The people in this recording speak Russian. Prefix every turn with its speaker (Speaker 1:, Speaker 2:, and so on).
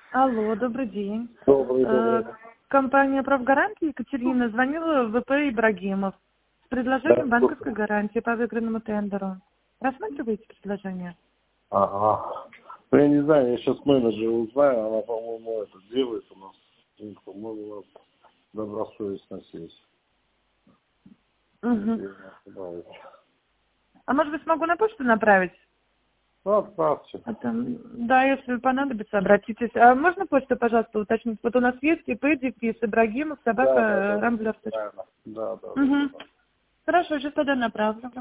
Speaker 1: Алло, добрый день.
Speaker 2: Добрый.
Speaker 1: Компания «Правгарантия», Екатерина, звонила в ВП Ибрагимов с предложением
Speaker 2: Да.
Speaker 1: банковской гарантии по выигранному тендеру. Рассматриваете предложение?
Speaker 2: Ага. Ну, я не знаю, я сейчас менеджера узнаю, она, по-моему, это делает у нас. И, по-моему, у нас добросовестная связь.
Speaker 1: Угу. А может быть, смогу на почту направить?
Speaker 2: Ну, отправьте.
Speaker 1: Да, если понадобится, обратитесь. А можно почту, пожалуйста, уточнить? Вот у нас есть ИП, Дефис, Ибрагимов, собака, Рамблер.
Speaker 2: Да.
Speaker 1: Угу. Хорошо, сейчас тогда направлю.